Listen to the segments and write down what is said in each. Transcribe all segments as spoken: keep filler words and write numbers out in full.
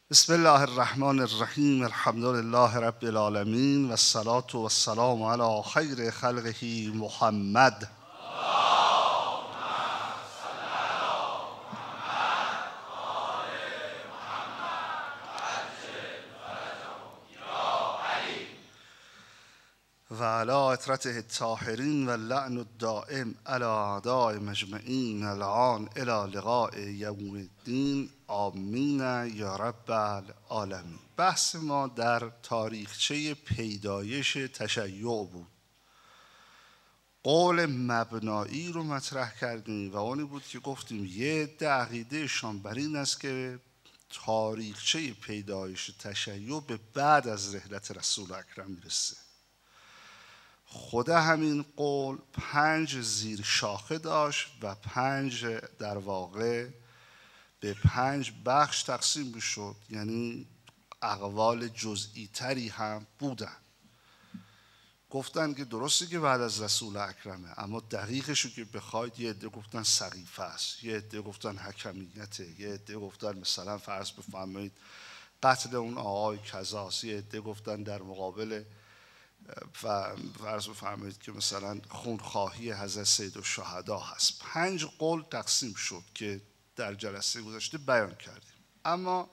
بسم الله الرحمن الرحیم. الحمد لله رب العالمین و الصلاة و السلام علی خیر خلقه محمد. و علی اطرته الطاهرین و اللعن الدائم علی اعداء مجمعین الان الی لقاء یوم الدین آمین یا رب العالمین. بحث ما در تاریخچه پیدایش تشیع بود. قول مبنایی رو مطرح کردیم و آنی بود که گفتیم یه عده عقیدهشان بر این است که تاریخچه پیدایش تشیع به بعد از رحلت رسول اکرم میرسه. خود همین قول پنج زیر شاخه داشت و پنج در واقع به پنج بخش تقسیم میشد، یعنی اقوال جزئی تری هم بودن. گفتن که درسته که بعد از رسول اکرمه، اما دقیقشو که بخواید یه عده گفتن سقیفه است، یه عده گفتن حکمیته، یه عده گفتن مثلا فرض بفرمایید قتل اون آقای کذاست، یه عده گفتن در مقابل فرض بفرمایید که مثلا خونخواهی حضرت سید الشهدا هست. پنج قول تقسیم شد که در جلسه گذشته بیان کردیم. اما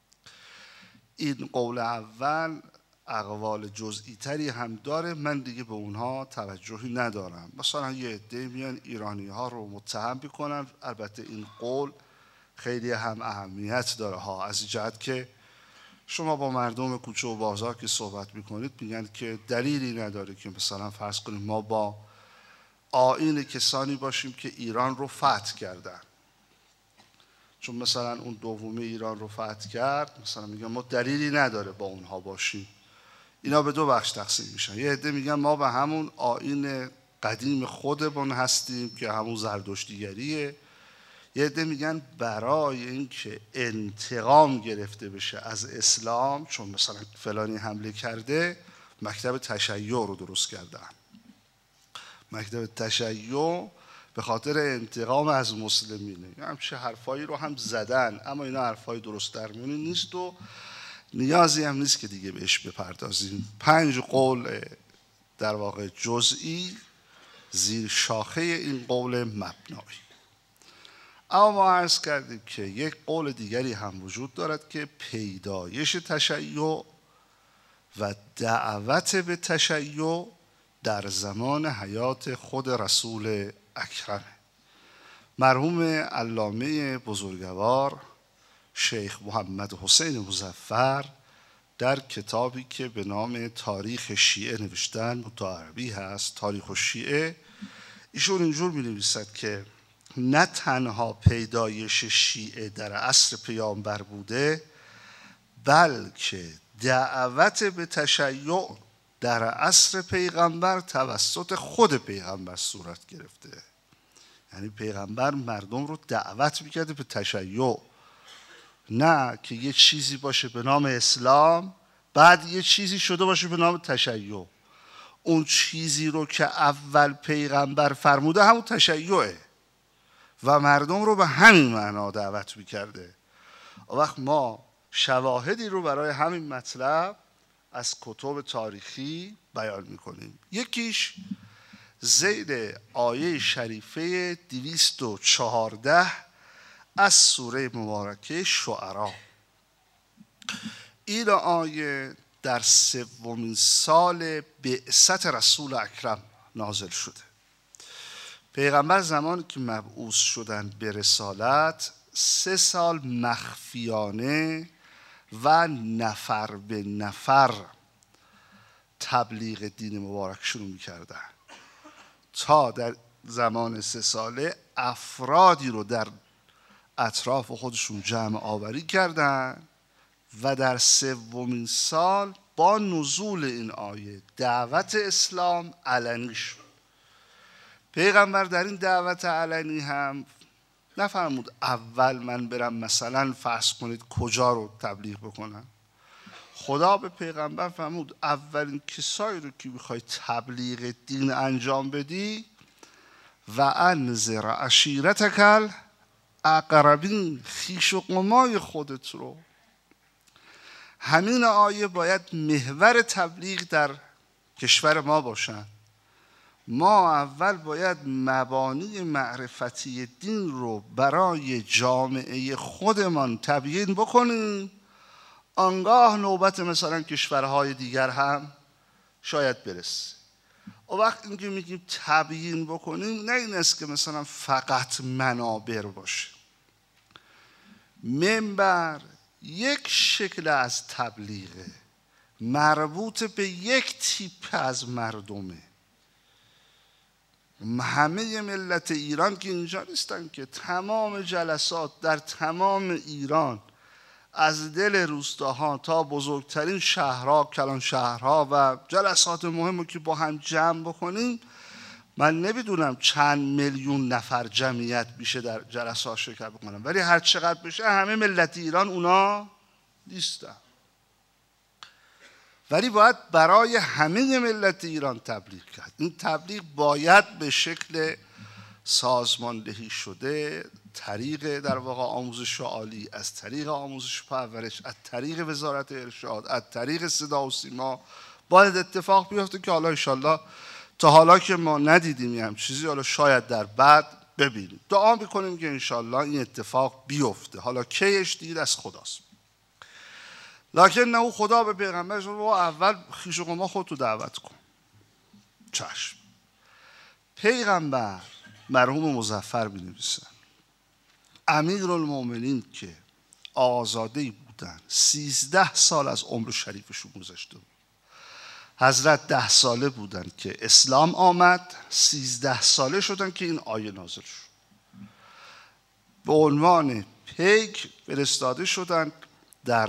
این قول اول اقوال جزئی تری هم داره، من دیگه به اونها توجهی ندارم. مثلا یه عده میان ایرانی ها رو متهم میکنن. البته این قول خیلی هم اهمیت داره ها، از این جهت که شما با مردم کوچه و بازار که صحبت میکنید میگن که دلیلی نداره که مثلا فرض کنیم ما با آیین کسانی باشیم که ایران رو فتح کردن، چون مثلا اون دومی ایران رو فتح کرد، مثلا میگن ما دلیلی نداره با اونها باشیم. اینا به دو بخش تقسیم میشن. یه عده میگن ما به همون آیین قدیم خودمون هستیم که همون زردشتیگریه. یه عده میگن برای اینکه انتقام گرفته بشه از اسلام، چون مثلا فلانی حمله کرده، مکتب تشیع رو درست کردن. مکتب تشیع به خاطر انتقام از مسلمینه. همچه حرفایی رو هم زدن، اما اینا حرفای درست درمونی نیست و نیازی هم نیست که دیگه بهش بپردازیم. پنج قول در واقع جزئی زیر شاخه این قول مبنایی. اما ما عرض کردیم که یک قول دیگری هم وجود دارد که پیدایش تشیع و دعوت به تشیع در زمان حیات خود رسول اکرم. مرحوم علامه بزرگوار شیخ محمد حسین مظفر در کتابی که به نام تاریخ شیعه نوشتن، متعربی هست، تاریخ الشیعه، ایشون اینجور می نویسد که نه تنها پیدایش شیعه در عصر پیامبر بوده، بلکه دعوت به تشیع در عصر پیغمبر توسط خود پیغمبر صورت گرفته. یعنی پیغمبر مردم رو دعوت میکرده به تشیع، نه که یه چیزی باشه به نام اسلام بعد یه چیزی شده باشه به نام تشیع. اون چیزی رو که اول پیغمبر فرموده همون تشیعه و مردم رو به همین معنا دعوت میکرده. وقت ما شواهدی رو برای همین مطلب از کتب تاریخی بیان میکنیم. یکیش زیر آیه شریفه دویست و چهارده از سوره مبارکه شعرا. این آیه در سومین سال بعثت رسول اکرم نازل شده. پیغمبر زمانی که مبعوث شدن به رسالت سه سال مخفیانه و نفر به نفر تبلیغ دین مبارک شروع می‌کردن، تا در زمان سه ساله افرادی رو در اطراف خودشون جمع آوری کردن و در سومین سال با نزول این آیه دعوت اسلام علنی شد. پیغمبر در این دعوت علنی هم نفرمود اول من برم مثلا فرض کنید کجا رو تبلیغ بکنم. خدا به پیغمبر فرمود اولین کسایی رو که میخوای تبلیغ دین انجام بدی و انذر عشیرتک الاقربین، خویش و قمای خودت رو همین آیه باید محور تبلیغ در کشور ما باشن. ما اول باید مبانی معرفتی دین رو برای جامعه خودمان تبیین بکنیم، آنگاه نوبت مثلا کشورهای دیگر هم شاید برسه. و وقت اینکه میگیم تبیین بکنیم، نه این است که مثلا فقط منابر باشه. منبر یک شکل از تبلیغه، مربوط به یک تیپ از مردمه. همه ملت ایران که اینجا نیستن که، تمام جلسات در تمام ایران از دل روستاها تا بزرگترین شهرها، کلان شهرها و جلسات مهمی که با هم جمع بکنیم، من نمیدونم چند میلیون نفر جمعیت میشه در جلسات شرکت بکنم، ولی هر چقدر بشه همه ملت ایران اونا نیستن. ولی باید برای همه ملت ایران تبلیغ کرد. این تبلیغ باید به شکل سازماندهی شده، طریق در واقع آموزش عالی، از طریق آموزش پرورش، از طریق وزارت ارشاد، از طریق صدا و سیما باید اتفاق بیفته که حالا انشالله تا حالا که ما ندیدیم هم چیزی، حالا شاید در بعد ببینیم. دعا میکنیم که انشالله این اتفاق بیفته. حالا کیش دید از خداست. لکن نه خدا به پیغمبرش رو اول خویش و قوم خودتو دعوت کن. چشم. پیغمبر مرحوم مظفر می‌نویسن امیرالمومنین که آزاده‌ای بودن، سیزده سال از عمر شریفشون گذشته بود. حضرت ده ساله بودن که اسلام آمد، سیزده ساله شدن که این آیه نازل شد. به عنوان پیک فرستاده شدن در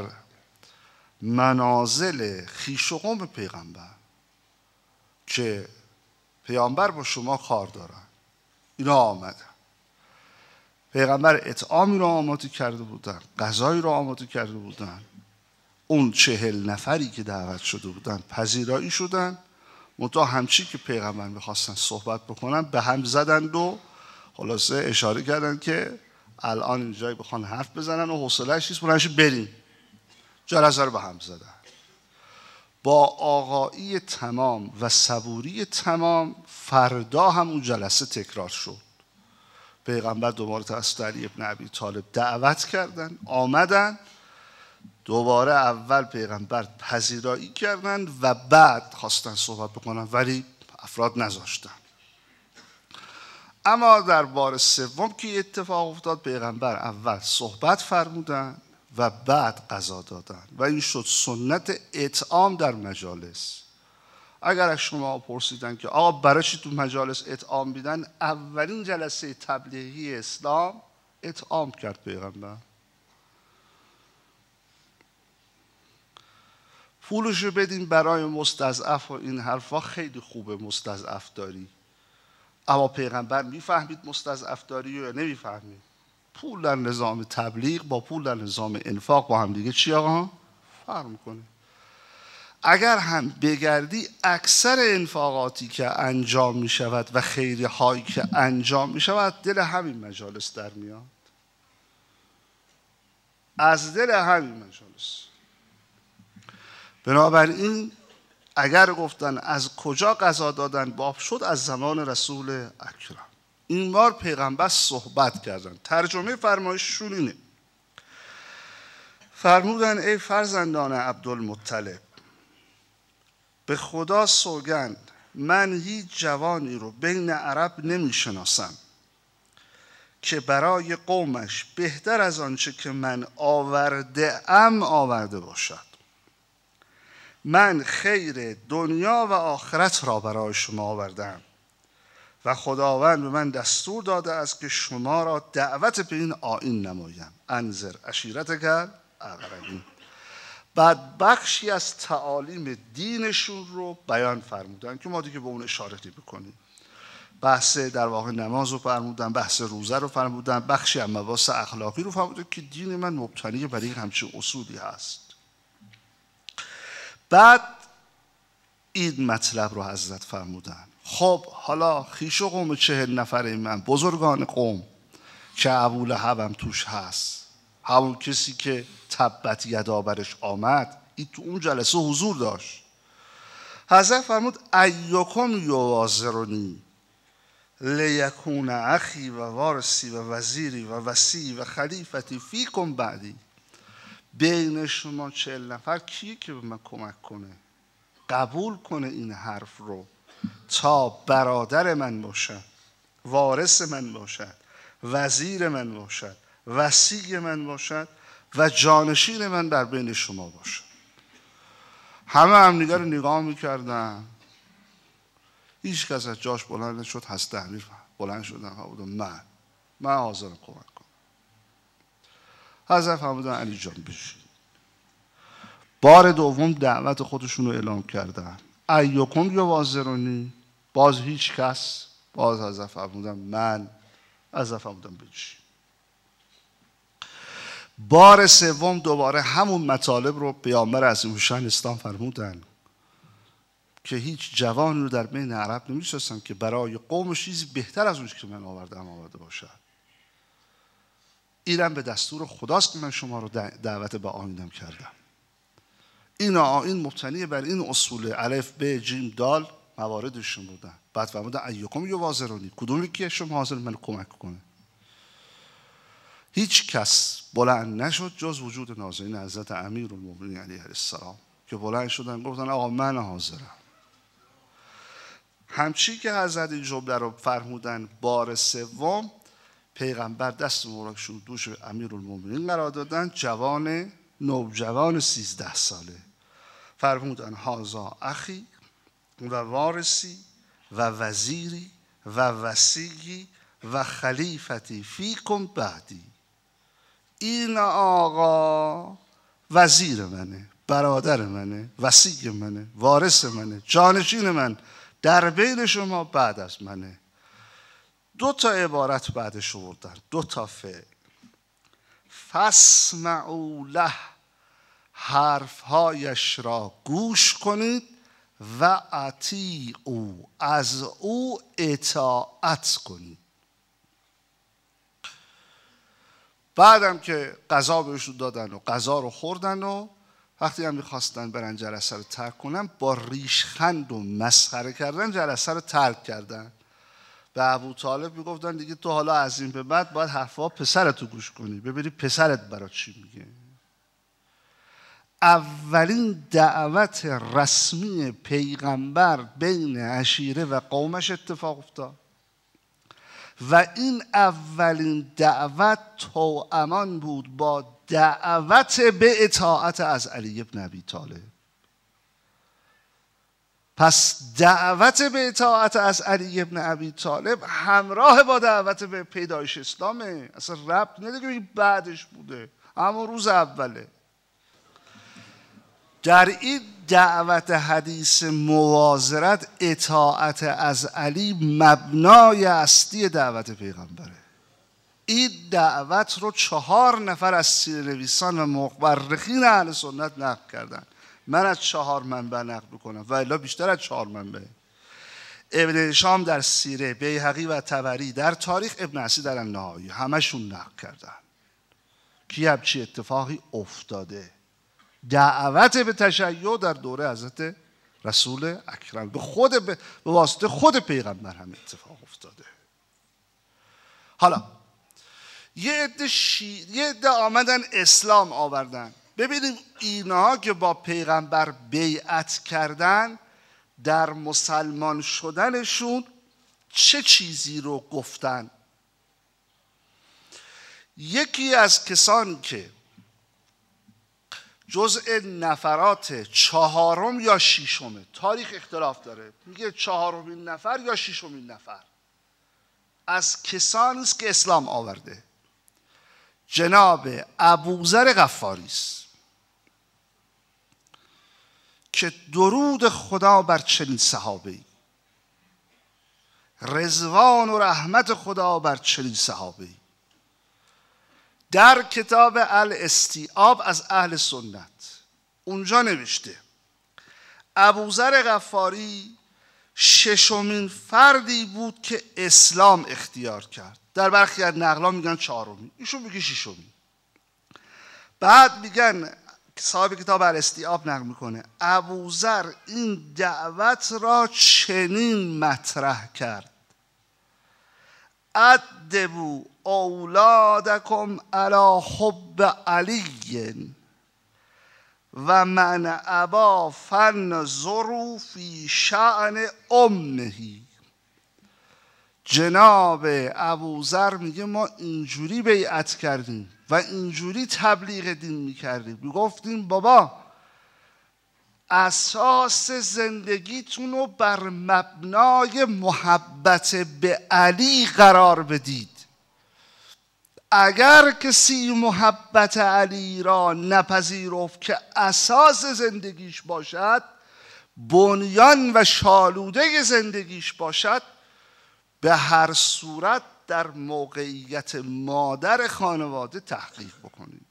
منازل خویش و قوم پیغمبر که پیامبر با شما کار دارن. اینا آمدن. پیغمبر اطعامی رو آماده کرده بودن، غذایی رو آماده کرده بودن. اون چهل نفری که دعوت شده بودن پذیرایی شدن، منتها همچی که پیغمبر میخواستن صحبت بکنن به هم زدند و خلاصه اشاره کردن که الان اینجایی بخوان حرف بزنن و حوصله‌اش نیست، بلنش بریم. جلسه رو به هم زدن. با آقایی تمام و صبوری تمام فردا هم اون جلسه تکرار شد. پیغمبر دوباره توسط علی ابن ابی طالب دعوت کردن، آمدن. دوباره اول پیغمبر پذیرایی کردن و بعد خواستن صحبت بکنن، ولی افراد نذاشتن. اما در بار سوم که اتفاق افتاد، پیغمبر اول صحبت فرمودن و بعد غذا دادن و این شد سنت اطعام در مجالس. اگر از شما پرسیدن که آقا برای چی تو مجالس اطعام میدن، اولین جلسه تبلیغی اسلام اطعام کرد پیغمبر. پولشو بدین برای مستضعف و این حرفا خیلی خوبه، مستضعف داری. اما پیغمبر میفهمید مستضعف داری یا نمیفهمید؟ پول در نظام تبلیغ با پول در نظام انفاق با هم دیگه چی آقا؟ فرق میکنه. اگر هم بگردی اکثر انفاقاتی که انجام میشود و خیری هایی که انجام میشود دل همین مجالس در میاد. از دل همین مجالس. بنابراین اگر گفتن از کجا غذا دادن باب شد، از زمان رسول اکرم. این بار پیغمبر صحبت کردن. ترجمه فرمایششون اینه. فرمودن ای فرزندان عبدالمطلب، به خدا سوگند من هیچ جوانی رو بین عرب نمی شناسم که برای قومش بهتر از آنچه که من آورده ام آورده باشد. من خیر دنیا و آخرت را برای شما آوردم و خداوند به من دستور داده است که شما را دعوت به این آیین نمایم. انذر عشیرتک الاقربین. بعد بخشی از تعالیم دینشون رو بیان فرمودن که ما دیگه به اون اشاره نمی‌کنیم. بحث در واقع نماز رو فرمودن، بحث روزه رو فرمودن، بخشی از مباحث اخلاقی رو فرمودن که دین من مبتنی بر این همچین اصولی هست. بعد این مطلب رو حضرت فرمودن. خب حالا خویش و قوم چهل نفره من، بزرگان قوم که ابولهب هم توش هست، همون کسی که تبت یدا برش آمد، این تو اون جلسه حضور داشت. حضرت فرمود ایکم یوازرونی لیکون اخی و وارثی و وزیری و وصی و خلیفتی فیکم بعدی. بین شما چهل نفر کیه که به من کمک کنه، قبول کنه این حرف رو تا برادر من باشد، وارث من باشد، وزیر من باشد، وصی من باشد و جانشین من در بین شما باشد. همه هم دیگر رو نگاه میکردن، هیچ کس از جاش بلند نشد. حضرت امیر بلند شدن فرمودن من من حاضرم کمک کنم. حضرت فرمودن علی جان بشین. بار دوم دعوت خودشون رو اعلام کردن. ایکم یوازرونی، باز هیچ کس. باز حضرت فرمودن من. حضرت فرمودن بشین. بار سوم دوباره همون مطالب رو پیامبر عظیم‌الشأن اسلام فرمودن که هیچ جوانی رو در بین عرب نمی‌شناسن که برای قومش چیزی بهتر از اون که من آوردم آورده باشد. اینم به دستور خداست که من شما رو دعوت به آیینم کردم. این آیین مبتنی بر این اصول الف ب جیم دال مواردشون بودن. بعد فرمودن ایکم یوازرونی، کدومی که شما حاضر من کمک کنه؟ هیچ کس بلند نشد جز وجود نازنین حضرت امیرالمومنین علیه السلام که بلند شدن گفتن آقا من حاضرم. همچی که حضرت این جمله رو فرمودن بار سوم، پیغمبر دست مبارکش رو دوش امیرالمومنین قرار دادن، جوان نوجوان سیزده ساله، فرمودن هازا اخی و وارثی و وزیری و وصیی و خلیفتی فیکم بعدی. این آقا وزیر منه، برادر منه، وصی منه، وارث منه، جانشین من در بین شما بعد از منه. دو تا عبارت بعدش آوردن، دو تا فعل. فاسمعوا له، حرفهایش را گوش کنید، و اطیعوا، از او اطاعت کنید. بعدم که غذا بهشون دادن و غذا رو خوردن و وقتی هم میخواستن برن جلسه رو ترک کنن، با ریشخند و مسخره کردن جلسه رو ترک کردن. به ابو طالب میگفتن دیگه تو حالا از این به بعد باید حرفا پسرتو گوش کنی، ببینی پسرت برات چی میگه. اولین دعوت رسمی پیغمبر بین عشیره و قومش اتفاق افتاد و این اولین دعوت توامان بود با دعوت به اطاعت از علی ابن ابی طالب. پس دعوت به اطاعت از علی ابن ابی طالب همراه با دعوت به پیدایش اسلامه، اصلا ربط نداره بعدش بوده، اما روز اوله. در این دعوت حدیث موازرت اطاعت از علی مبنای اصلی دعوت پیغمبره. این دعوت رو چهار نفر از سیره‌نویسان و مورخین اهل سنت نقل کردن. من از چهار منبع نقل میکنم و الا بیشتر از چهار منبع. ابن هشام در سیره، بیهقی و طبری در تاریخ، ابن اسیر در النهایی، همشون نقل کردن که همچین اتفاقی افتاده. دعوت به تشیع در دوره حضرت رسول اکرم به خود به واسطه خود پیغمبر هم اتفاق افتاده. حالا یه عده شی... یه عده آمدن اسلام آوردن. ببینیم اینها که با پیغمبر بیعت کردن در مسلمان شدنشون چه چیزی رو گفتن. یکی از کسانی که جزء نفرات چهارم یا ششمه، تاریخ اختلاف داره، میگه چهارمین نفر یا ششمین نفر از کسانی است که اسلام آورده، جناب ابوذر غفاری است که درود خدا بر چنین صحابه‌ای، رضوان و رحمت خدا بر چنین صحابه‌ای. در کتاب الاستیعاب از اهل سنت اونجا نوشته ابوذر غفاری ششمین فردی بود که اسلام اختیار کرد. در برخی از نقلا میگن چهارمین، ایشون میگه ششمین. بعد میگن صاحب کتاب الاستیعاب نقل میکنه ابوذر این دعوت را چنین مطرح کرد: ادبوا اولادکم علی حب علی و من ابا فانظروا فی شأن امه. جناب ابوذر میگه ما اینجوری بیعت کردیم و اینجوری تبلیغ دین میکردیم، میگفتیم بابا اساس زندگیتون رو بر مبنای محبت به علی قرار بدید. اگر کسی محبت علی را نپذیرفت که اساس زندگیش باشد، بنیان و شالوده زندگیش باشد، به هر صورت در موقعیت مادر خانواده تحقیق بکنید.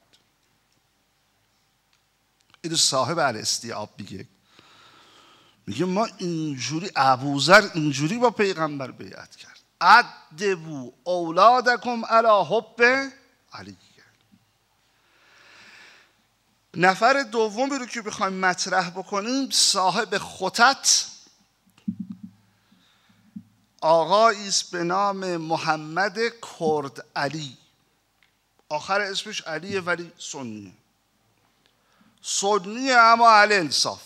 این صاحب الاستیعاب میگه میگه ما اینجوری ابوذر اینجوری با پیغمبر بیعت کرد: ادبوا اولادکم علی حب علی. نفر دومی رو که بخوایم مطرح بکنیم صاحب خطط آقایی است به نام محمد کرد علی. آخر اسمش علیه ولی سنیه. سنیه اما اهل انصاف.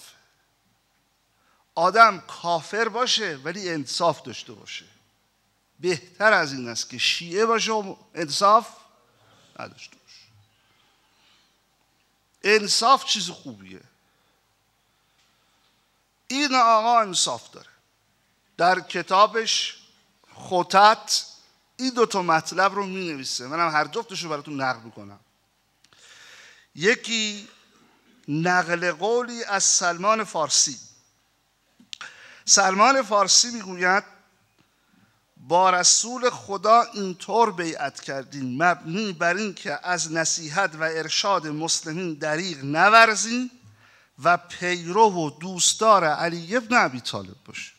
آدم کافر باشه ولی انصاف داشته باشه. بهتر از این است که شیعه باشه و انصاف نداشته باشه. انصاف چیز خوبیه. این آقا انصاف داره. در کتابش خطط این دوتا مطلب رو می نویسه. منم هر جفتش رو براتون نقل میکنم. یکی نقل قولی از سلمان فارسی. سلمان فارسی میگوید با رسول خدا اینطور بیعت کردیم مبنی بر این که از نصیحت و ارشاد مسلمین دریغ نورزیم و پیرو و دوستدار علی بن ابی طالب باشیم.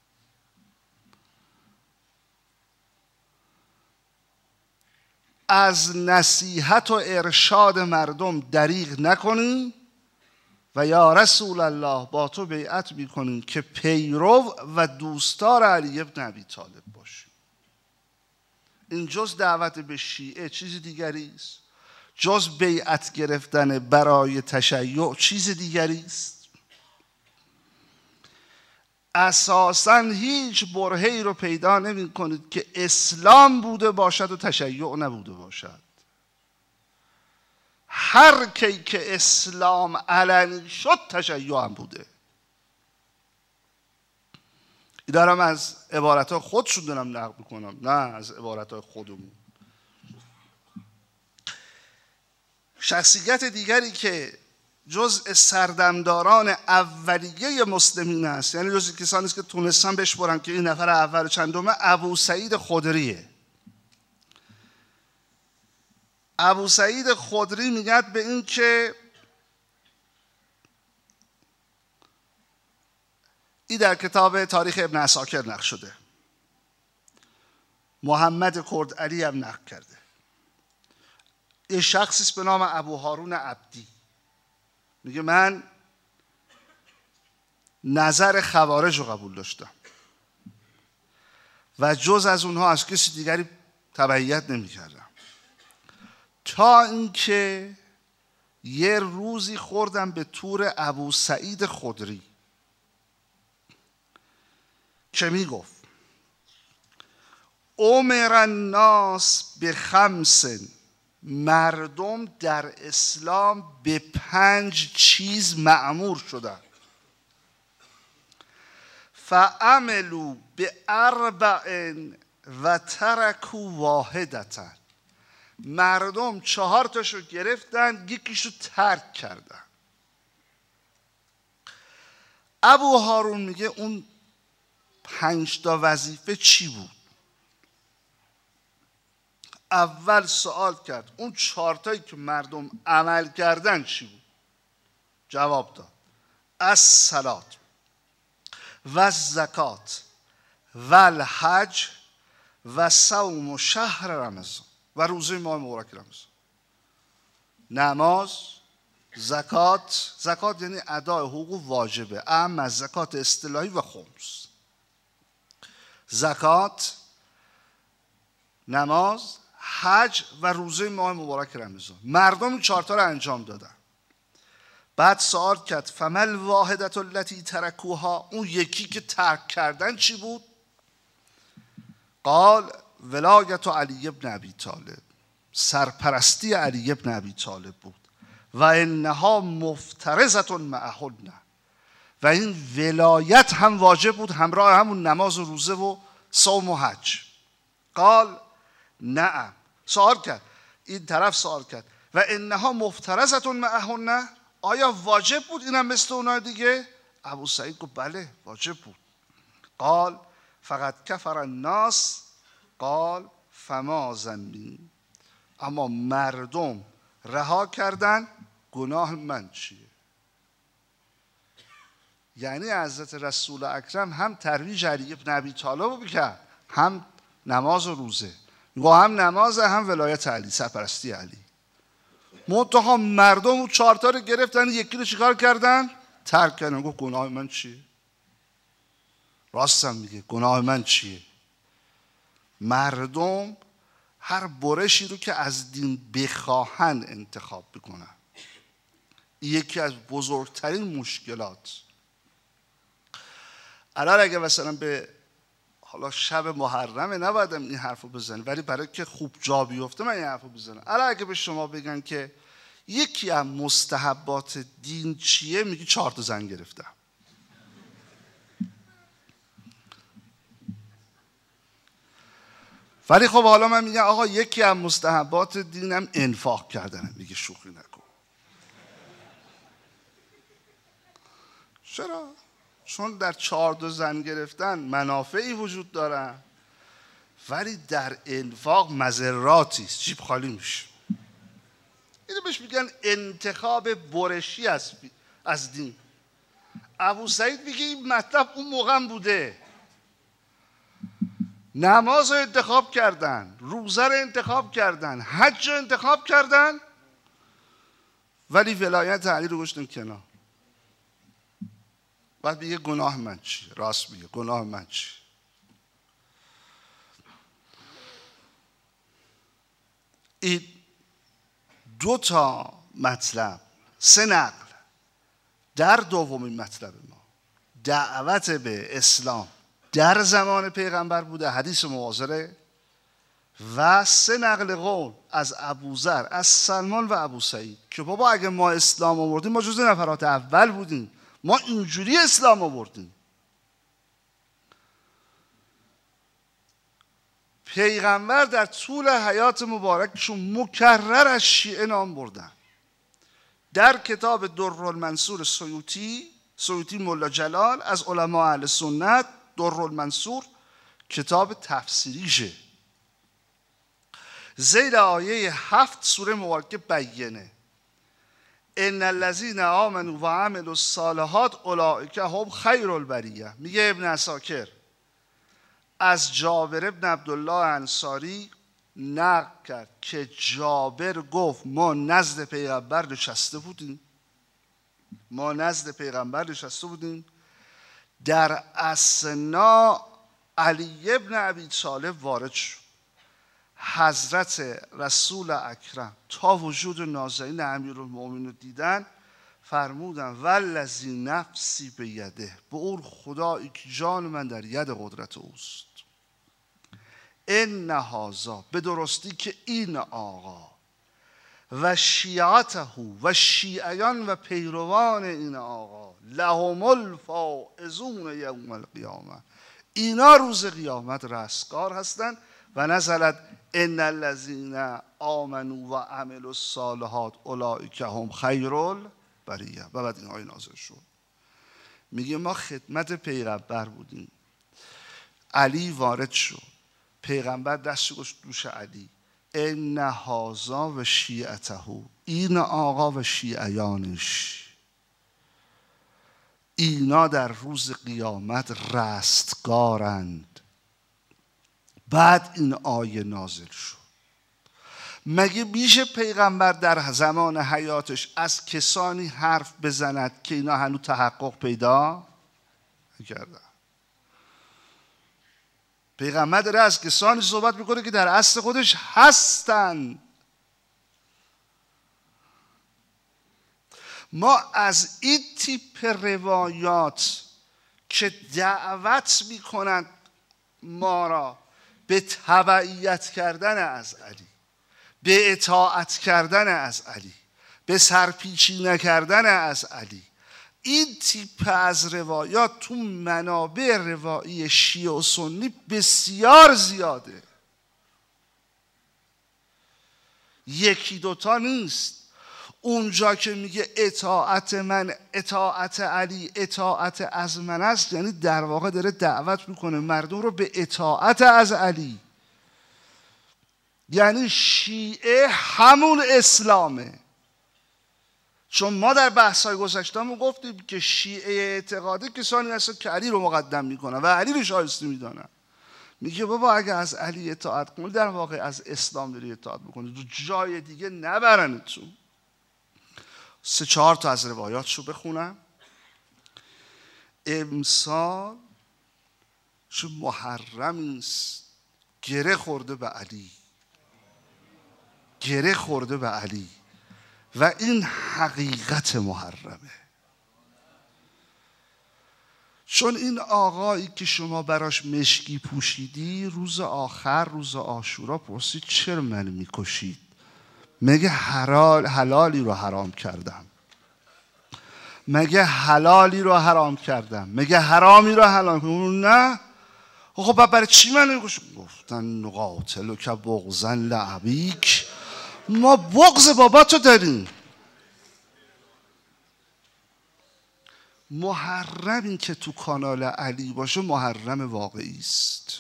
از نصیحت و ارشاد مردم دریغ نکنیم و یا رسول الله با تو بیعت میکنیم که پیرو و دوستدار علی بن ابی طالب باشیم. این جز دعوت به شیعه چیز دیگری است، جز بیعت گرفتن برای تشیع چیز دیگری است. اساساً هیچ برهه‌ای رو پیدا نمی کنید که اسلام بوده باشد و تشیع نبوده باشد. هر کی که اسلام علنی شد تشیع هم بوده. این دارم از عبارت‌های خودشون دارم نقل میکنم، نه از عبارت‌های خودمون. شخصیت دیگری که جزء سردمداران اولیه مسلمین است، یعنی جزء کسانی است که تونستن بشمرن که این نفر اول چندمه، ابو سعید خدریه. ابو سعید خدری میگد به این که این در کتاب تاریخ ابن عساکر نقل شده، محمد کرد علی هم نقل کرده. یه شخصی است به نام ابو هارون عبدی میگه من نظر خوارج رو قبول داشتم و جز از اونها از کسی دیگری تبعیت نمی کردم، تا اینکه یه روزی خوردم به تور ابو سعید خدری که می گفت امر الناس به خمس، مردم در اسلام به پنج چیز مأمور شدن. فعملوا به اربع و ترکوا واحدتا. مردم چهار تاشو گرفتن، یکیشو ترک کردن. ابو هارون میگه اون پنج تا وظیفه چی بود؟ اول سوال کرد اون چهارتایی که مردم عمل کردن چی بود؟ جواب داد الصلات و الزکات و الحج و صوم شهر رمضان و روزه ماه مبارک رمضان. نماز، زکات، زکات یعنی ادای حقوق واجبه، اهم از زکات اصطلاحی و خمس. زکات، نماز، حج و روزه ماه مبارک رمضان. مردم این چهار تا رو انجام دادن. بعد سوال کرد فمل واحدت التی ترکوها، اون یکی که ترک کردن چی بود؟ قال ولایت علی ابن ابی طالب، سرپرستی علی ابن ابی طالب بود. و انها مفترضه معهن، و این ولایت هم واجب بود همراه همون نماز و روزه و صوم و حج. قال نعم. سوال کرد، این طرف سوال کرد و انها مفترضه معهن، آیا واجب بود اینم مثل اونها دیگه؟ ابو سعید گفت بله واجب بود. قال فقط کفر الناس، قال فما ظنی، اما مردم رها کردن، گناه من چیه؟ یعنی حضرت رسول اکرم هم ترویج علی ابن ابی طالب رو بکرد، هم نماز و روزه، و هم نماز هم ولایت علی، سرپرستی علی. منتها مردم اون چهار تا رو گرفتن، یکی رو چیکار کردن؟ ترک کردن. گفت گناه من چیه؟ راستم میگه گناه من چیه؟ مردم هر برشی رو که از دین بخواهن انتخاب بکنن. یکی از بزرگترین مشکلات. الان اگه مثلا به حالا شب محرمه نبایدم این حرفو بزنم، ولی برای که خوب جا بیفته من این حرفو بزنم. الان اگه به شما بگن که یکی از مستحبات دین چیه، میگی چهار تا زن گرفتم. ولی خب حالا من میگم آقا یکی از مستحبات دینم انفاق کردنم، میگه شوخی نکن. چرا؟ چون در چهار تا زن گرفتن منافعی وجود دارن، ولی در انفاق مضراتی است، جیب خالی میشه. اینو بهش میگن انتخاب برشی از از دین. ابو سعید میگه این مطلب اون موقع بوده. نماز رو انتخاب کردن، روزه رو انتخاب کردن، حج رو انتخاب کردن، ولی ولایت علی رو گذاشتن کنار. بعد میگه گناه من چی؟ راست میگه گناه من چی؟ این دو تا مطلب، سه نقل در دومین مطلب ما، دعوت به اسلام در زمان پیغمبر بوده، حدیث مواظره، و سه نقل قول از ابوذر، از سلمان و ابو سعید که بابا اگه ما اسلام آوردیم ما جزو نفرات اول بودیم، ما اینجوری اسلام آوردیم. پیغمبر در طول حیات مبارکشون مکرر از شیعه نام بردن. در کتاب درالمنصور سیوطی، سیوطی ملا جلال از علماء اهل سنت، درالمنصور کتاب تفسیریشه، زیر آیه هفت سوره مبارکه بینه ان الذین آمنوا و عملوا الصالحات اولئک هم خیر البریه. میگه ابن عساکر از جابر ابن عبدالله انصاری نقل کرد که جابر گفت ما نزد پیغمبر نشسته بودیم ما نزد پیغمبر نشسته بودیم در اثنا علی ابن ابی طالب وارد شد. حضرت رسول اکرم تا وجود نازنین امیرالمومنین رو دیدن، فرمودن والذی نفسی به یده، به اون خدایی که جان من در ید قدرت اوست، ان هذا، به درستی که این آقا، و شیعته و شیعیان و پیروان این آقا، لهم الفائزون یوم القیامه، اینا روز قیامت رستگار هستند. و نزلت ان الذین آمنوا و عملوا الصالحات اولئک هم خیر البریه. و بعد این آیه نازل شد. میگه ما خدمت پیغمبر بودیم، علی وارد شد، پیغمبر دست گذاشت دوش علی، ان هذا و شیعته، این آقا و شیعیانش، اینا در روز قیامت رستگارند. بعد این آیه نازل شد. مگه میشه پیغمبر در زمان حیاتش از کسانی حرف بزند که اینا هنوز تحقق پیدا نکردن؟ پیغمبر داره از کسانی صحبت میکنه که در اصل خودش هستن. ما از این تیپ روایات که دعوت میکنند ما را به تبعیت کردن از علی، به اطاعت کردن از علی، به سرپیچی نکردن از علی، این تیپ از روایات تو منابع روایی شیعه و سنی بسیار زیاده، یکی دوتا نیست. اونجا که میگه اطاعت من اطاعت علی اطاعت از من است، یعنی در واقع داره دعوت میکنه مردم رو به اطاعت از علی. یعنی شیعه همون اسلامه. چون ما در بحث‌های گذشته‌مون گفتیم که شیعه اعتقادی کسانی هستند که علی رو مقدم میکنن و علی رو شایسته میدانن. میگه بابا اگه از علی اطاعت کنی در واقع از اسلام داری اطاعت میکنی، تو جای دیگه نبرنتون. سه چهار تا از روایاتشو بخونم. امسال چه محرمی است گره خورده به علی، گره خورده به علی و این حقیقت محرمه. چون این آقایی که شما براش مشکی پوشیدی روز آخر روز عاشورا پرسید چرا من میکشید؟ مگه حلال حلالی رو حرام کردم؟ مگه حلالی رو حرام کردم؟ مگه حرامی رو حلال کردم؟ نه. خب برای چی من میکشید؟ گفتن نقاتل که بغضا لعبیک، ما بغض باباتو داریم. محرم این که تو کانال علی باشه محرم واقعی است.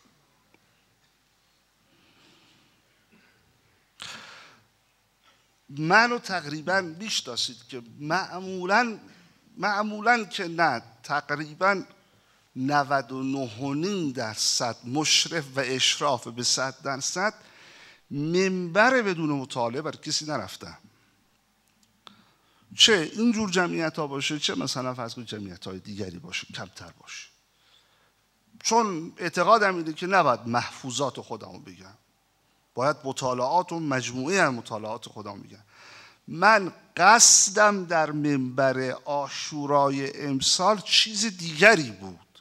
منو تقریبا میشناسید که معمولا معمولا که نه تقریبا نود و نه و نیم درصد مشرف و اشراف به صد درصد منبر بدون مطالعه بر کسی نرفتم. چه اینجور جمعیت ها باشه چه مثلا فرض کنید جمعیت های دیگری باشه کمتر باشه، چون اعتقادم اینه که نباید محفوظات خودمو بگم، باید مطالعات و مجموعه از مطالعات خودمو بگم. من قصدم در منبر عاشورای امسال چیز دیگری بود،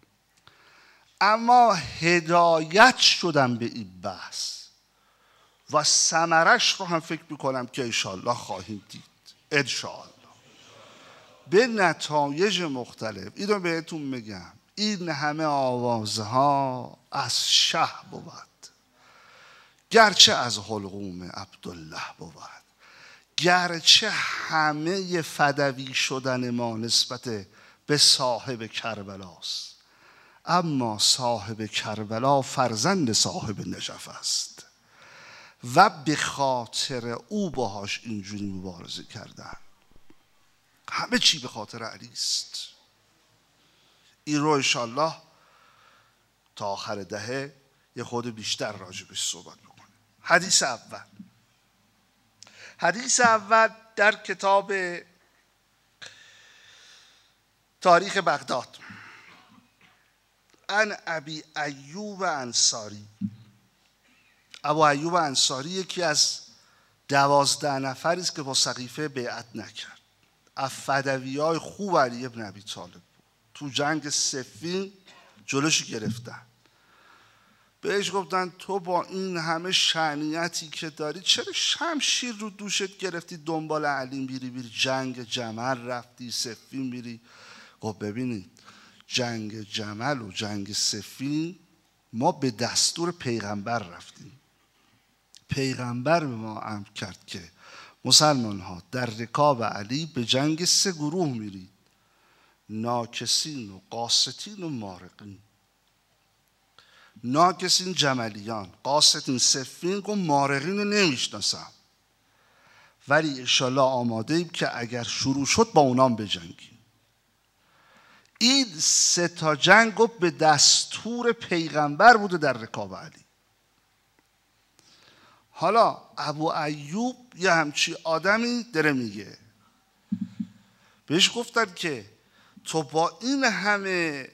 اما هدایت شدم به این بحث و ثمرش رو هم فکر میکنم که انشاءالله خواهیم دید، انشاءالله به نتایج مختلف. اینو بهتون میگم، این همه آوازها از شه بود، گرچه از حلقوم عبدالله بود، گرچه همه فدوی شدن ما نسبت به صاحب کربلاست، اما صاحب کربلا فرزند صاحب نجف است و به خاطر او باهاش اینجوری مبارزه کردن. همه چی به خاطر علی است. این رو انشالله تا آخر دهه یه خود بیشتر راجبش صحبت بکنیم. حدیث اول حدیث اول در کتاب تاریخ بغداد ان ابی ایوب انصاری. ابو ایوب انصاری یکی از دوازده نفری است که با سقیفه بیعت نکرد. از فدویای خوب علی ابن ابی طالب بود. تو جنگ صفین جلوش گرفتن، بهش گفتن تو با این همه شأنیتی که داری چرا شمشیر رو دوشت گرفتی دنبال علی میری میری جنگ جمل رفتی صفین میری؟ گفت ببینید جنگ جمل و جنگ صفین ما به دستور پیغمبر رفتیم، پیغمبر به ما امر کرد که مسلمان ها در رکاب علی به جنگ سه گروه میرید، ناکسین و قاستین و مارقین. ناکسین جملیان، قاستین صفین، گفت مارقین رو نمیشناسم ولی انشالله آماده ایم که اگر شروع شد با اونام بجنگیم. این سه تا جنگ گفت به دستور پیغمبر بوده در رکاب علی. حالا ابو ایوب یه همچی آدمی داره میگه، بهش گفتن که تو با این همه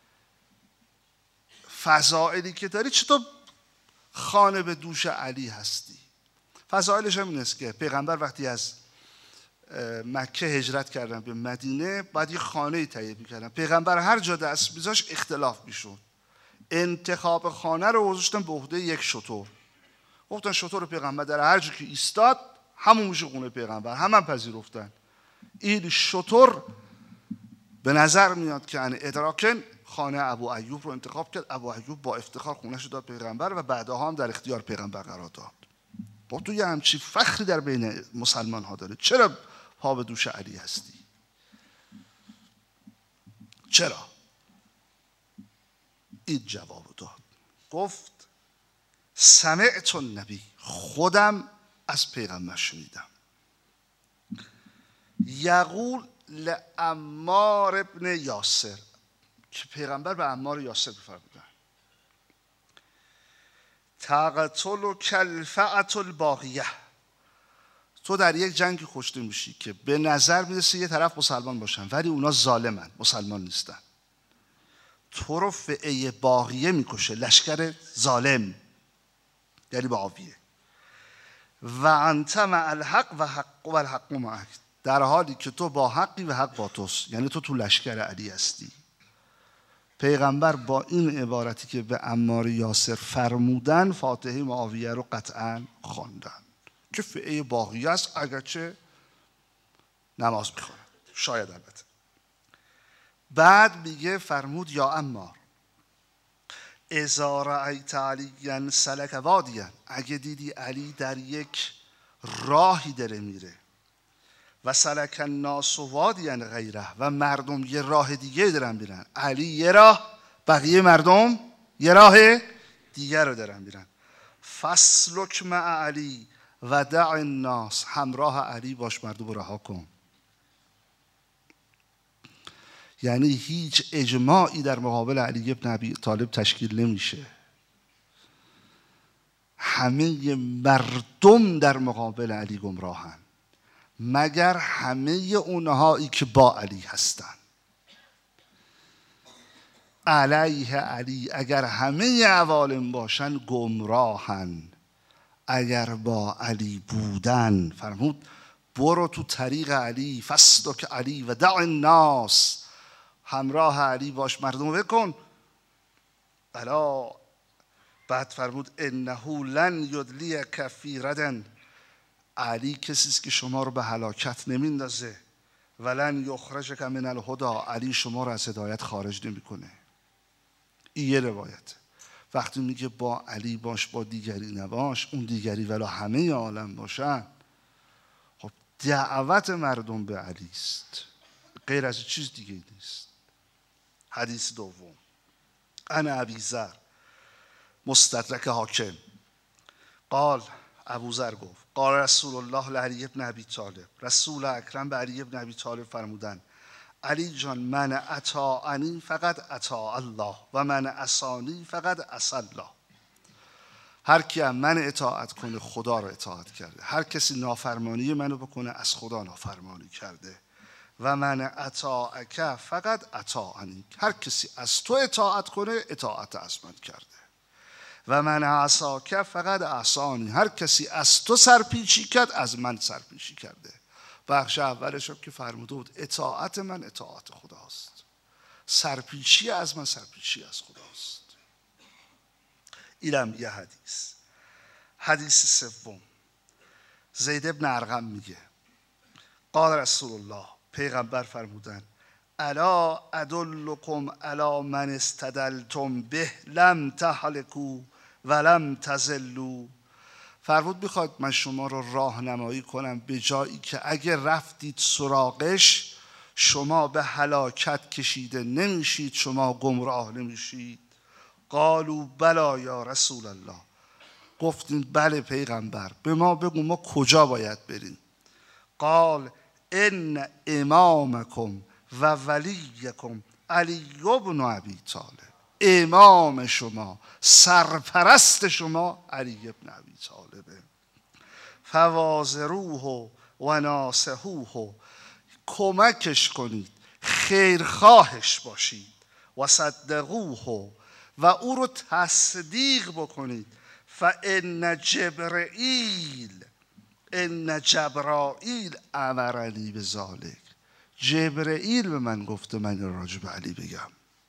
فضائلی که داری چطور خانه به دوش علی هستی؟ فضائلش هم این است که پیغمبر وقتی از مکه هجرت کردن به مدینه بعد یه خانه تهیه می‌کردن. پیغمبر هر جا دست می‌ذاشت اختلاف می‌شد. انتخاب خانه رو گذاشتن به عهده یک شتر. گفتن شتر پیغمبر در هر جا که ایستاد همون میشه خونه پیغمبر. همون هم پذیرفتن. این شتر به نظر میاد که ان ادراکن خانه ابو ایوب رو انتخاب کرد. ابو ایوب با افتخار خونه‌شو داد پیغمبر و بعدها هم در اختیار پیغمبر قرار داد. با تو یه همچی فخری در بین مسلمان ها داره، چرا پا به دوش علی هستی؟ چرا؟ این جواب داد، گفت سمعت النبی، خودم از پیغمبر شنیدم، یقول لعمار ابن یاسر، که پیغمبر به عمار یاسر بفرمودن تقتل کالفئة الباغیه، تو در یک جنگی کشته میشی که به نظر میرسه یه طرف مسلمان باشن ولی اونا ظالمن، مسلمان نیستن، تو رو فئه باغیه میکشه، لشکر ظالم، یعنی معاویه. و انت مع الحق و حق و الحق معک، در حالی که تو با حقی و حق با توست، یعنی تو تو لشکر علی هستی. پیغمبر با این عبارتی که به عمار یاسر فرمودن فاتحه معاویه رو قطعا خواندن که فئه باغیه است، اگرچه نماز میخواند، شاید البته. بعد میگه فرمود یا عمار اذا رأیت علیاً سلک وادیاً، اگه دیدی علی در یک راهی داره میره، و سلک الناس وادیاً غیره، و مردم یه راه دیگه دارن میرن، علی یه راه، بقیه مردم یه راه دیگر رو دارن میرن، فاسلک مع علی و دع الناس، همراه علی باش، مردم رو رها کن. یعنی هیچ اجماعی در مقابل علی ابن ابی طالب تشکیل نمیشه، همه مردم در مقابل علی گمراهن مگر همه اونهایی که با علی هستن. علیه علی، اگر همه عوالم باشن گمراهن، اگر با علی بودن فرمود برو تو طریق علی، فاسلک علی و دع الناس، همراه علی باش، مردم بکن. الا بعد فرمود انه لن یدلیک فی ردن، علی کسی است که شما رو به هلاکت نمیندازه، ولن یخرجک من الهدی، علی شما رو از هدایت خارج نمیکنه. این یه روایت. وقتی میگه با علی باش با دیگری نباش، اون دیگری ولی همه عالم باشن، خب دعوت مردم به علی است، غیر از چیز دیگه نیست. حدیث دوم، انا ابی ذر مستدرک حاکم قال، ابو ذر گفت قال رسول الله لعلی ابن ابی طالب، رسول اکرم به علی ابن ابی طالب فرمودن علی جان من اطاعنی فقط اطاع الله و من عصانی فقط عصی الله، هر کی من اطاعت کنه خدا رو اطاعت کرده، هر کسی نافرمانی منو بکنه از خدا نافرمانی کرده. و من اطاعک فقط اطاعنی، هر کسی از تو اطاعت کنه اطاعت از من کرده. و من عصاک فقط عصانی، هر کسی از تو سرپیچی کرد از من سرپیچی کرده. بخش اولش هم که فرموده بود اطاعت من اطاعت خداست، سرپیچی از من سرپیچی از خداست. اینم یه حدیث. حدیث سوم، زید ابن ارقم میگه قال رسول الله، پیغمبر فرمودن الا ادلکم الا من استدلتم به لم تهلکوا ولم تضلوا، فرمود میخواد من شما رو راهنمایی کنم به جایی که اگر رفتید سراغش شما به هلاکت کشیده نمیشید، شما گمراه نمیشید. قالوا بلا یا رسول الله، گفتین بله پیغمبر، به ما بگو ما کجا باید بریم. قال ان امامکم و ولیکم علی بن ابی طالب، امام شما سرپرست شما علی بن ابی طالبه. فوازروه و ناصحوه، کمکش کنید، خیرخواهش باشید، و صدقوه، و او رو تصدیق بکنید. فان جبرئیل ان جبرائیل امرنی بذالک، جبرئیل به من گفته من راجع به علی بگم.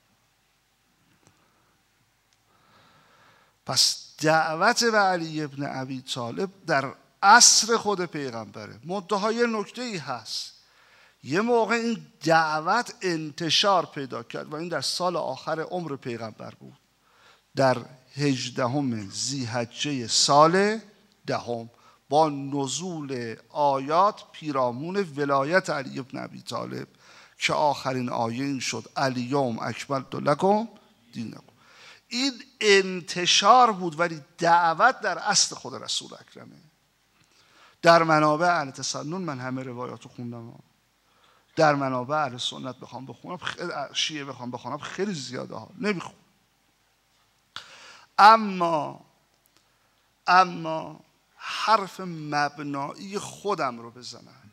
پس دعوت به علی ابن ابی طالب در عصر خود پیغمبره. منتها یه نکته ای هست، یه موقع این دعوت انتشار پیدا کرد و این در سال آخر عمر پیغمبر بود، در هجدهم ذی‌حجه سال دهم، با نزول آیات پیرامون ولایت علی ابن ابی طالب که آخرین آیه این شد الیوم اکملت لکم دینکم. این انتشار بود، ولی دعوت در اصل خود رسول اکرمه. در منابع اهل تسنن من همه روایاتو خوندم، در منابع اهل سنت بخوام بخونم، شیعه بخوام بخونم خیلی زیاده ها نمیخونم. اما اما حرف مبنایی خودم رو بزنم،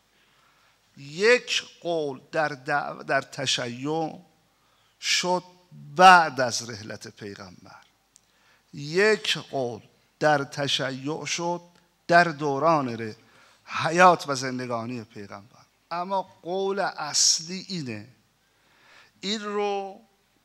یک قول در در تشیع شد بعد از رحلت پیغمبر، یک قول در تشیع شد در دوران حیات و زندگانی پیغمبر. اما قول اصلی اینه، این رو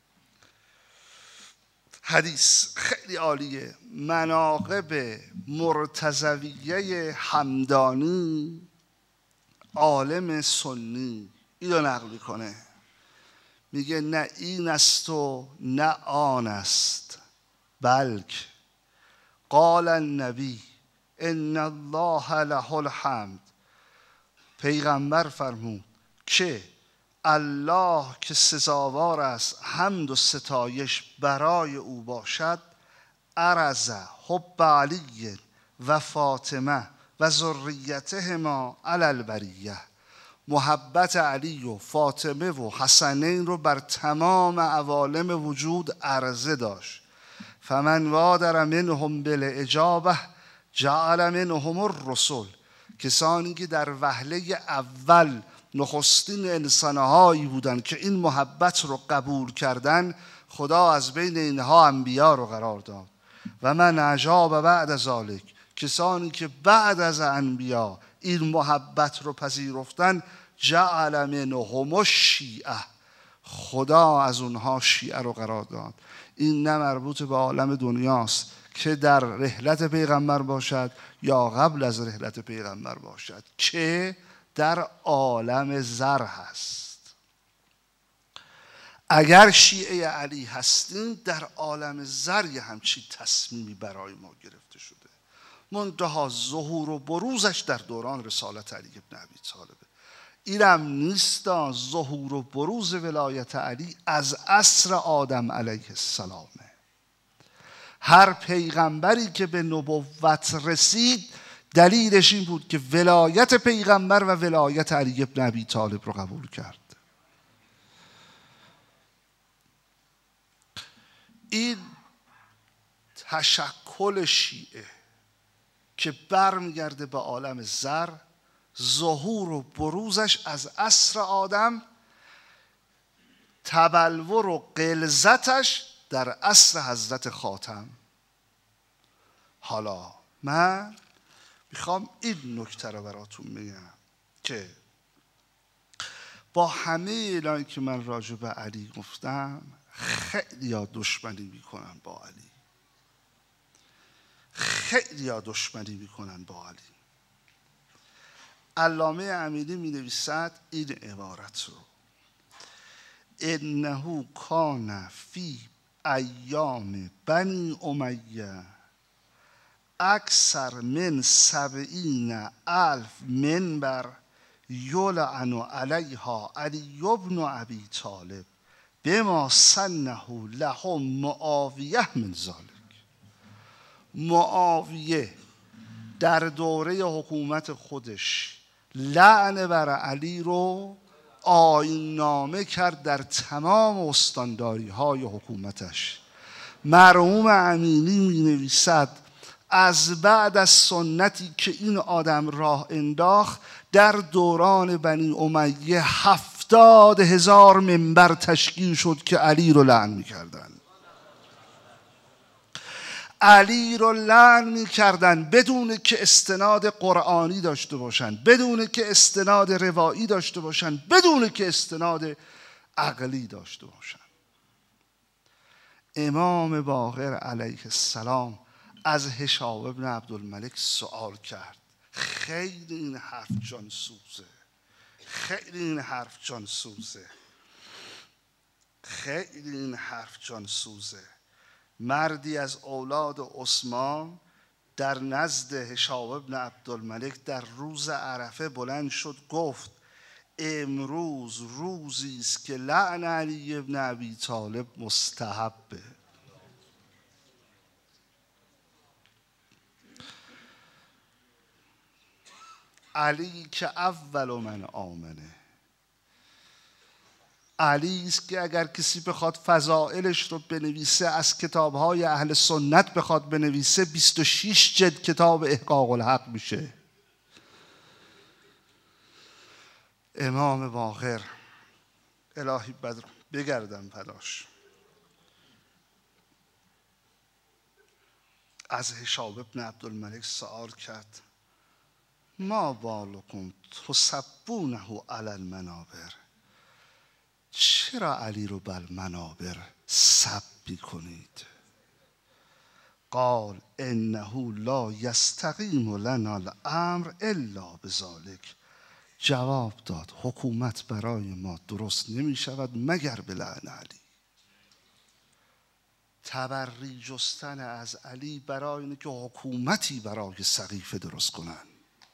حدیث خیلی عالیه، مناقب مرتضویه همدانی عالم سنی اینو نقل میکنه، میگه نه این است و نه آن است، بلک قال النبی ان الله له الحمد، پیغمبر فرمود که الله که سزاوار است حمد و ستایش برای او باشد، عرض حب علی و فاطمه و ذریتهما علی البریه، محبت علی و فاطمه و حسنین رو بر تمام عوالم وجود عرضه داشت. فمن وادر منهم بالاجابه جعل منهم الرسل، کسانی که در وهله اول نخستین انسانهایی بودن که این محبت رو قبول کردن، خدا از بین اینها انبیا رو قرار داد. و من اجاب بعد ذالک، کسانی که بعد از انبیا این محبت رو پذیرفتن، جعل منهم الشیعه، خدا از اونها شیعه رو قرار داد. این نه مربوط به عالم دنیاست که در رحلت پیغمبر باشد یا قبل از رحلت پیغمبر باشد، که در عالم زر هست. اگر شیعه علی هستیم، در عالم زر یه همچین تصمیمی برای ما گرفته شده. منتها ظهور و بروزش در دوران رسالت علی ابن ابی طالبه. اینم نیست ظهور و بروز ولایت علی از عصر آدم علیه السلامه. هر پیغمبری که به نبوت رسید دلیلش این بود که ولایت پیغمبر و ولایت علی ابن ابی طالب رو قبول کرد. این تشکل شیعه که برمیگرده به عالم زر، ظهور و بروزش از عصر آدم، تبلور و غلظتش در عصر حضرت خاتم. حالا من میخوام این نکته رو براتون بگم که با همه اینایی که من راجع به علی گفتم، خیلی ها دشمنی میکنن با علی، خیلی ها دشمنی میکنن با علی. علامه امیری می نویسد این عبارت رو: انه کان فی ایام بنی امیه اکثر من سبعین الف منبر یلعن علیها علی ابن ابی طالب بما سنه لهم معاویه من ذلک. معاویه در دوره حکومت خودش لعن بر علی رو آیین نامه کرد در تمام استانداری های حکومتش. مرحوم امینی می نویسد از بعد از سنتی که این آدم راه انداخت، در دوران بنی امیه هفتاد هزار منبر تشکیل شد که علی رو لعن میکردن. علی رو لعن میکردن بدون که استناد قرآنی داشته باشن، بدون که استناد روایی داشته باشن، بدون که استناد عقلی داشته باشن. امام باقر علیه السلام از هشام ابن عبدالملک سوال کرد. خیلی این حرف جان سوزه، خیلی این حرف جان سوزه، خیلی این حرف جان سوزه. مردی از اولاد عثمان در نزد هشام ابن عبدالملک در روز عرفه بلند شد گفت امروز روزی است که لعن علی ابن ابی طالب مستحبه. علی که اول من آمنه، علی است که اگر کسی بخواد فضائلش رو بنویسه، از کتاب‌های اهل سنت بخواد بنویسه، بیست و شش جلد کتاب احقاق الحق میشه. امام باقر الهی بدر بگردم پلاش از هشام ابن عبدالملک سوال کرد ما بالکم تسبونه علی المنابر، چرا علی رو بر منابر سب میکنید؟ قال انه لا یستقیم لنا الامر الا بذلک. جواب داد حکومت برای ما درست نمی شود مگر به لعن علی. تبری جستن از علی برای اینه که حکومتی برای سقیفه درست کنن.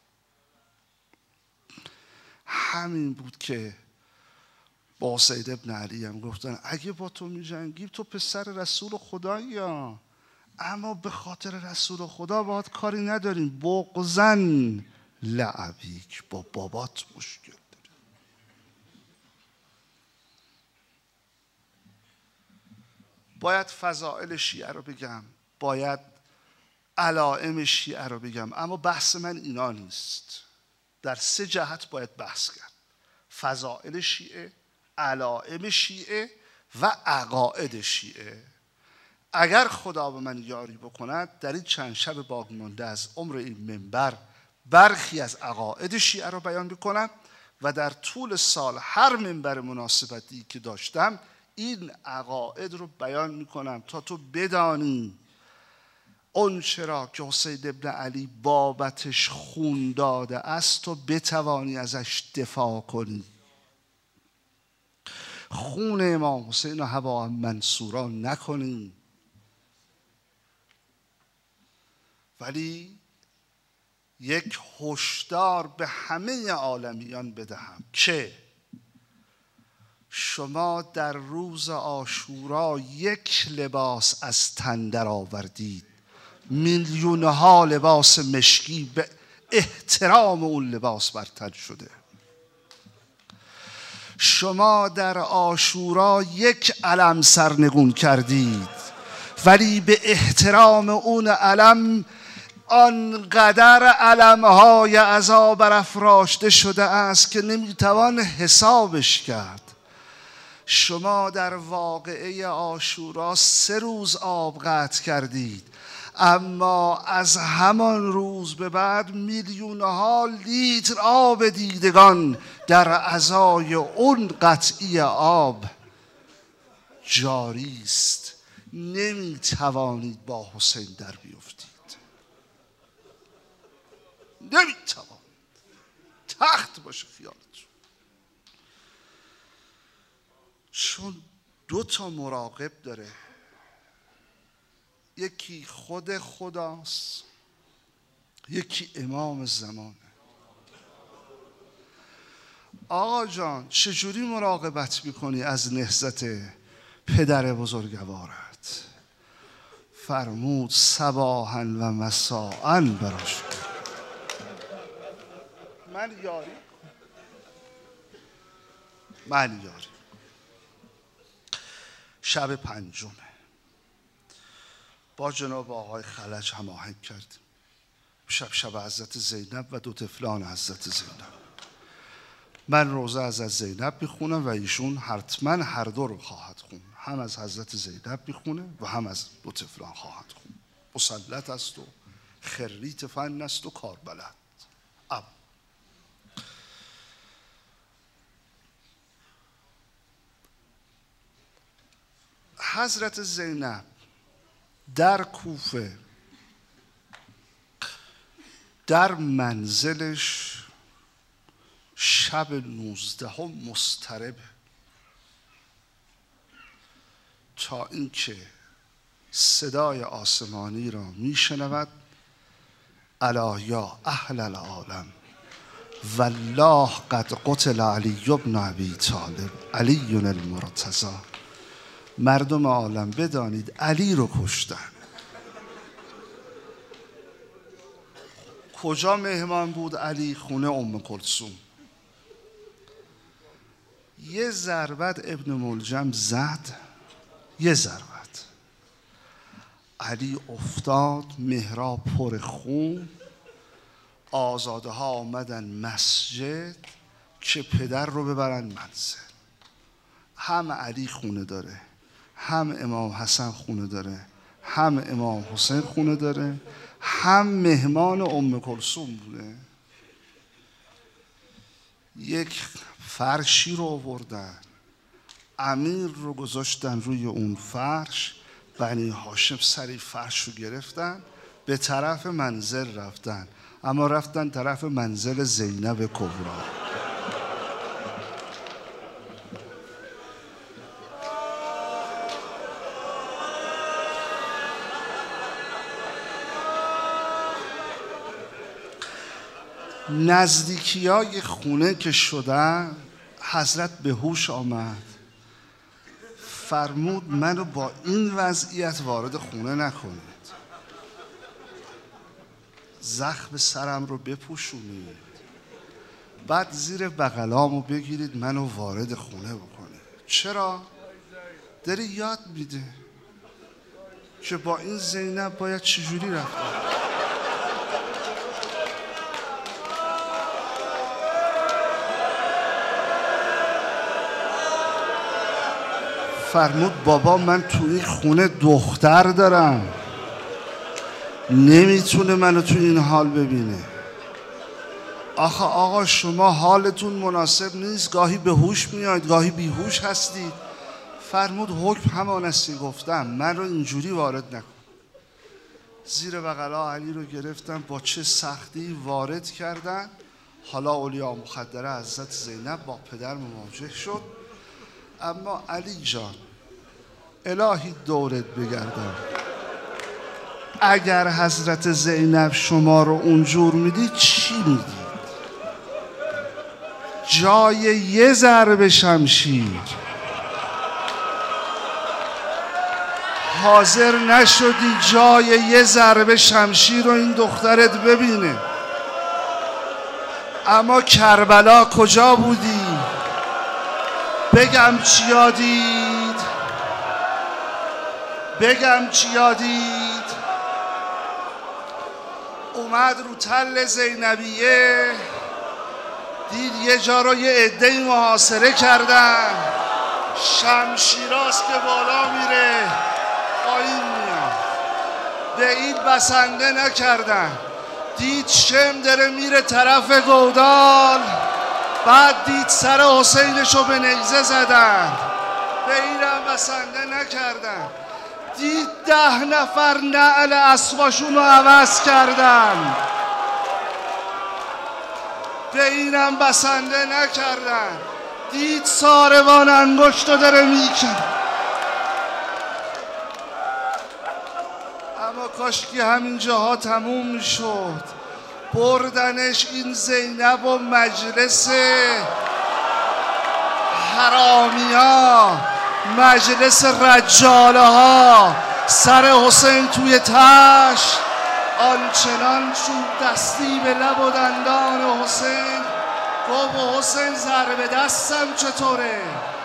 همین بود که با سید ابن علی هم گفتن اگه با تو می جنگیم تو پسر رسول خدایی ها، اما به خاطر رسول خدا باید کاری نداریم، بغضن لعبیک، با بابات مشکل داریم. باید فضائل شیعه رو بگم، باید علائم شیعه رو بگم، اما بحث من اینا نیست. در سه جهت باید بحث کرد: فضائل شیعه، علائم شیعه و عقاید شیعه. اگر خدا به من یاری بکند در این چند شب باقی مانده از عمر این منبر برخی از عقاید شیعه رو بیان بکنم و در طول سال هر منبر مناسبتی که داشتم این عقاید رو بیان میکنم تا تو بدانی اون چرا که حسین ابن علی بابتش خون داده است تو بتوانی ازش دفاع کنی. خون امام حسین و هوا منصورا نکنی، ولی یک هشدار به همه عالمیان بدهم که شما در روز عاشورا یک لباس از تن در آوردید، میلیونها لباس مشکی به احترام اون لباس بر تن شده. شما در عاشورا یک علم سرنگون کردید، ولی به احترام اون علم آنقدر علمهای عزا برافراشته شده است که نمیتوان حسابش کرد. شما در واقعه عاشورا سه روز آب قطع کردید، اما از همان روز به بعد میلیونها لیتر آب دیدگان در ازای اون قطعی آب جاری است. نمیتوانید با حسین در بیفتید، نمیتوانید. تخت باشه خیالتون، چون دو تا مراقب داره، یکی خود خداست، یکی امام زمانه. آقا جان چجوری مراقبت میکنی از نهضت پدر بزرگوارت؟ فرمود صباحا و مساء براش من یاری من یاری شب پنجمه با جناب آقای خلج هماهنگ کردیم شب شب حضرت زینب و دو طفلان حضرت زینب. من روزه از از زینب میخونم و ایشون حتما هر دو رو خواهد خون، هم از حضرت زینب میخونه و هم از دو طفلان خواهد خون. مسلط است و خریت فن است و کار بلد. اب حضرت زینب در کوفه در منزلش شب نوزدهم مضطربه تا اینکه صدای آسمانی را میشنود: الا یا اهل العالم والله قد قتل علی بن ابی طالب علی المرتضی. مردم عالم بدانید علی رو کشتن. کجا مهمان بود علی؟ خونه ام کلثوم. یه ضربت ابن ملجم زد، یه ضربت علی افتاد، محراب پر خون. آزاده ها آمدن مسجد که پدر رو ببرن منزل. هم علی خونه داره، هم امام حسن خونه داره، هم امام حسین خونه داره، هم مهمان ام کلثوم بوده. یک فرشی رو آوردن، امیر رو گذاشتن روی اون فرش. بنی هاشم سری فرش رو گرفتن، به طرف منزل رفتن، اما رفتن طرف منزل زینب کبرا. نزدیکی های خونه که شدن، حضرت به هوش آمد، فرمود منو با این وضعیت وارد خونه نکنید، زخم سرم رو بپوشونید، بعد زیر بغلامو بگیرید منو وارد خونه بکنید. چرا؟ داره یاد میده که با این زینب باید چجوری رفتار. فرمود بابا من تو این خونه دختر دارم، نمیتونه منو تو این حال ببینه. آخه آقا شما حالتون مناسب نیست، گاهی به هوش میاید گاهی بیهوش هستید. فرمود حکم همان استی گفتم، من رو اینجوری وارد نکن. زیر بغلا علی رو گرفتن، با چه سختی وارد کردن. حالا اولیاء مخدره حضرت زینب با پدر مواجه شد. اما علی جان الهی دورت بگردم، اگر حضرت زینب شما رو اونجور میدید چی میدید؟ جای یه ضرب شمشیر حاضر نشدی جای یه ضرب شمشیر رو این دخترت ببینه. اما کربلا کجا بودی؟ بگم چی یادید؟ بگم چی یادید؟ اومد رو تل زینبیه، دید یه جا رو یه عده‌ای محاصره کردن، شمشیراست که بالا میره پایین میاد، به این بسنده نکردن. دید شم داره میره طرف گودال، بعد دید سر حسینشو به نیزه زدن، به اینم بسنده نکردن. دید ده نفر نعل اسباشون رو عوض کردن، به اینم بسنده نکردن. دید ساروان انگشت رو داره میکن. اما کاشکی همین جاها تموم میشد، بردنش این زینب و مجلس حرامیا، مجلس رجاله ها، سر حسین توی تش، آنچنان چوب دستی به لب و دندان حسین. گفت حسین ضرب دستم چطوره؟